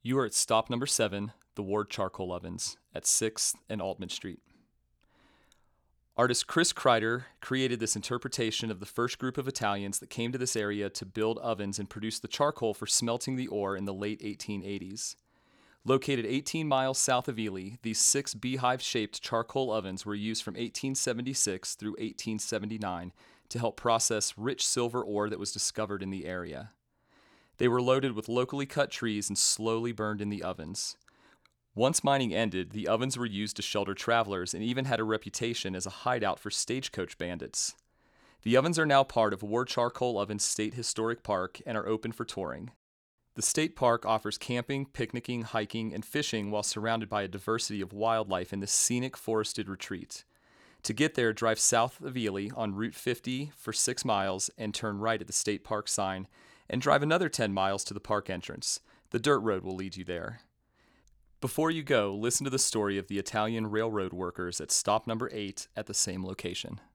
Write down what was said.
You are at stop number 7, the Ward Charcoal Ovens, at 6th and Altman Street. Artist Chris Kreider created this interpretation of the first group of Italians that came to this area to build ovens and produce the charcoal for smelting the ore in the late 1880s. Located 18 miles south of Ely, these 6 beehive-shaped charcoal ovens were used from 1876 through 1879 to help process rich silver ore that was discovered in the area. They were loaded with locally cut trees and slowly burned in the ovens. Once mining ended, the ovens were used to shelter travelers and even had a reputation as a hideout for stagecoach bandits. The ovens are now part of Ward Charcoal Ovens State Historic Park and are open for touring. The state park offers camping, picnicking, hiking, and fishing while surrounded by a diversity of wildlife in this scenic forested retreat. To get there, drive south of Ely on Route 50 for 6 miles and turn right at the state park sign, and drive another 10 miles to the park entrance. The dirt road will lead you there. Before you go, listen to the story of the Italian railroad workers at stop number 8 at the same location.